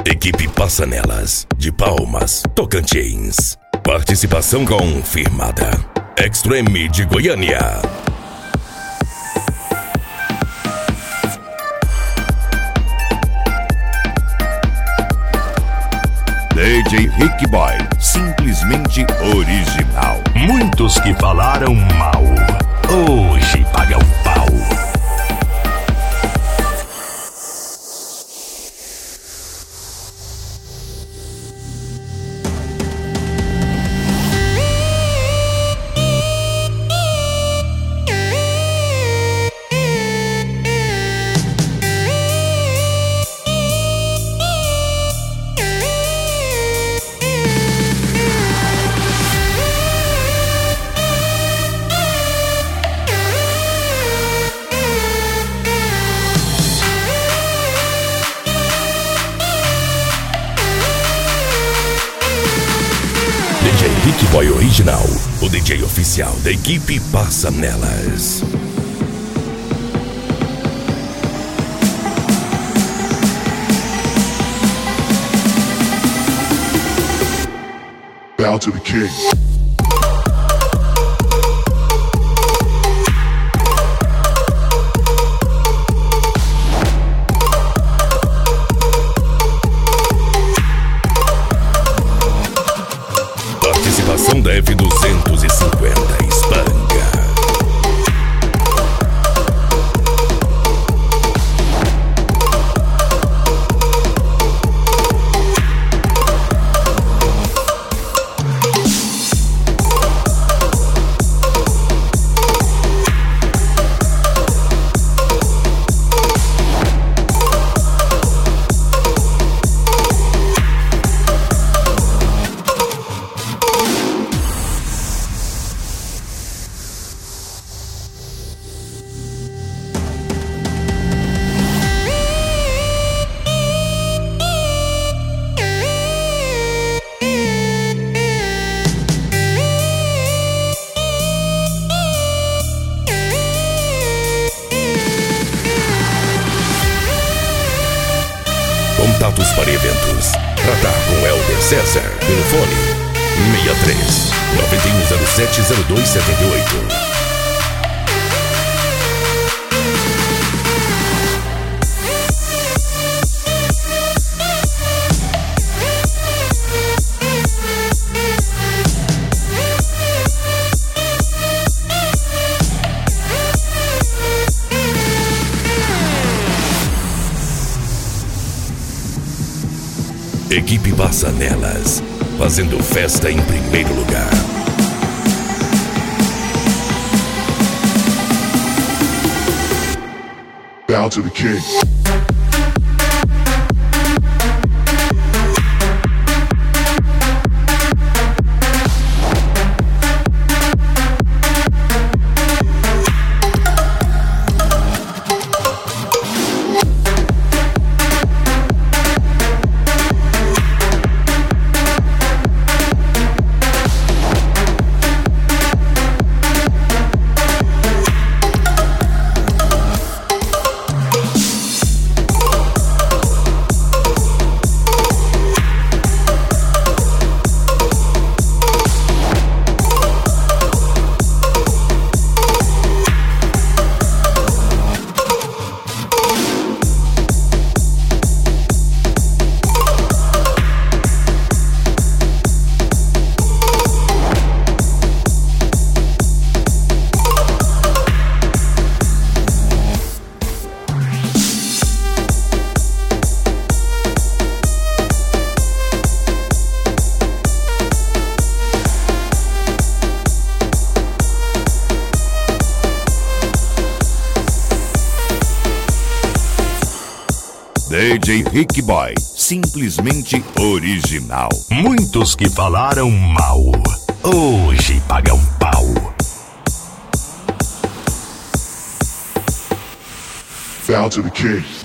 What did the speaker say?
Equipe Passanelas, de Palmas, Tocantins. Participação confirmada. Extreme de Goiânia. DJ Rick Boy, simplesmente original. Muitos que falaram mal, hoje pagam pau. DJ Rick Boy Original, o DJ oficial da equipe Passanelas. Bow to the king. Participação da F250 Espanga. Contatos para eventos. Tratar com Helder César. Telefone 63 9107 0278. Equipe Passanelas, fazendo festa em primeiro lugar. Bow to the king. DJ Rick Boy, simplesmente original. Muitos que falaram mal, hoje pagam pau. Bow to the king.